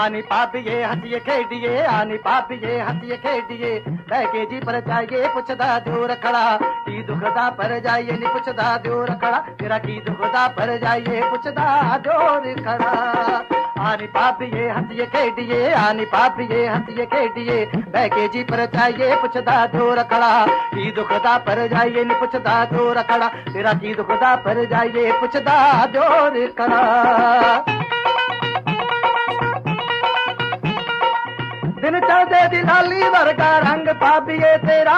आनी भाभीए हंसिए खेडिए, आनी भाभीए हंसिए खेडिए, बैके जी पर जाइए पुछदा दियो रखड़ा, की दुखदा पर जाइए नी पुछदा दियो रखड़ा, तेरा की दुखदा पर जाइए पुछदा दियो रखड़ा। आनी भाभीए हंसिए खेडिए, आनी भाभीए हंसिए खेडिए, बैके जी पर जाइए पुछदा दियो रखड़ा, की दुखदा पर जाइए नी पुछदा दियो रखड़ा, तेरा की दुखदा पर जाइए पुछदा दियो रखड़ा। दिन चढ़दे दी लाली वर्गा रंग भाभीए तेरा,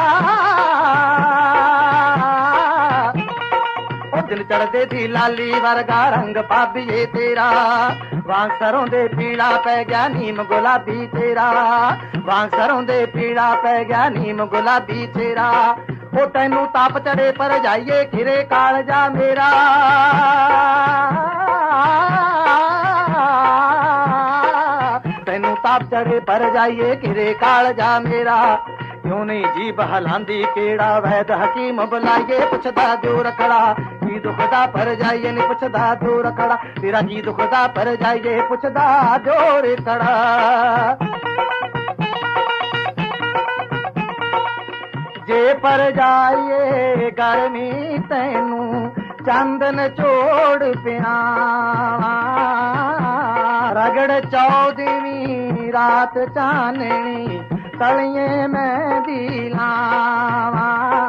ओ दिन चढ़दे दी लाली वर्गा रंग भाभीए तेरा, वांग सरों दे पीड़ा पै गया नीम गुलाबी तेरा, वांग सरों दे पीड़ा पै गया नीम गुलाबी तेरा, ओ तैनू ताप चढ़े पर जाइए खिरे कालजा मेरा, तैनू ताप चढ़े पर जाइए किरे कालजा मेरा, क्यों नहीं जी बहलांदी केड़ा वैद हकीम बुलाइए पुछदा दियो रखड़ा, की दुखदा पर जाइए नी पुछदा दियो रखड़ा, तेरा की दुखदा पर जाइए पुछदा दियो रखड़ा। जे पर जाइए गर्मी तैनू चंदन चोड़ पियावा, रगड़ चौदहवीं रात चाननी तलिए में दिलावा,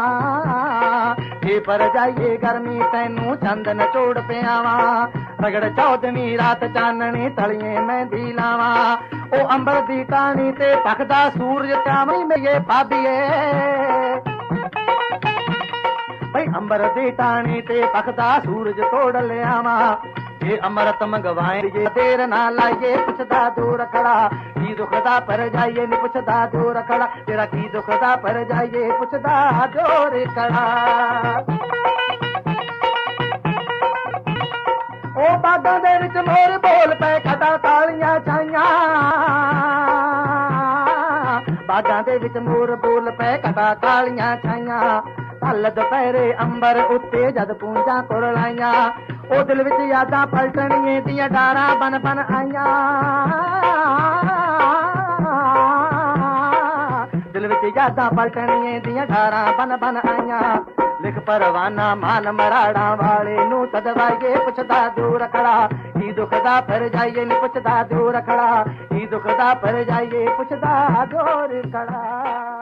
जे पर जाइए गर्मी तैनू चंदन चोड़ पियावा, रगड़ चौदहवीं रात चाननी तलिए में दिलावा, ओ अंबर दी टाणी ते पखदा सूरज चामड़ी में ये भाभीए, भाई अंबर दी टाणी ते पखदा सूरज तोड़ ले आवा, ये अमृत मंगवाए ये देर ना लाइए पुछदा दियो रखड़ा, की दुखदा पर जाइए नी पुछदा दियो रखड़ा, तेरा की दुखदा पर जाइए पुछदा दियो रखड़ा। ओ बागां दे विच मोर बोल पे खड़ा तालियां छाइयां, बागां दे विच मोर बोल पे खड़ा तालियां छाइयां, कल दुपहरे अंबर उत्ते जद पूंजा तुर लाइयां, ओ दिल विच यादां पलटणिए दियां डारां बन बन आइयां, दिल विच यादां पलटणिए दियां डारां बन बन आइयां, लिख परवाना मान मराड़ा वाले नू सदवाइए पुछदा दियो रखड़ा, की दुखदा पर जाइए नी पुछदा दियो रखड़ा, की दुखदा पर जाइए पुछदा दियो रखड़ा।